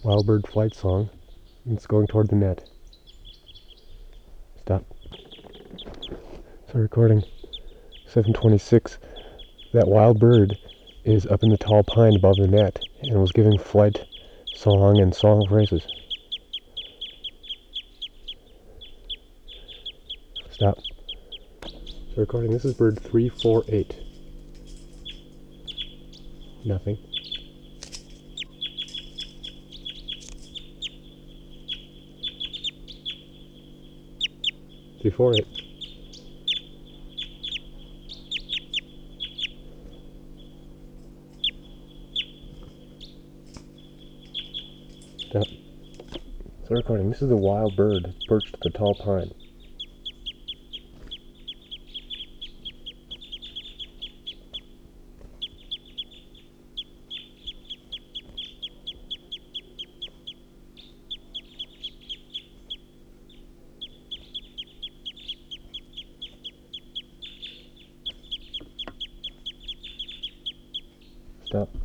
Wild bird flight song. It's going toward the net. Stop. So recording 7:26. That wild bird is up in the tall pine above the net and was giving flight song and song phrases. Stop. So recording. This is bird 348. Nothing. 348. Stop. So recording. This is a wild bird perched at the tall pine. Stop.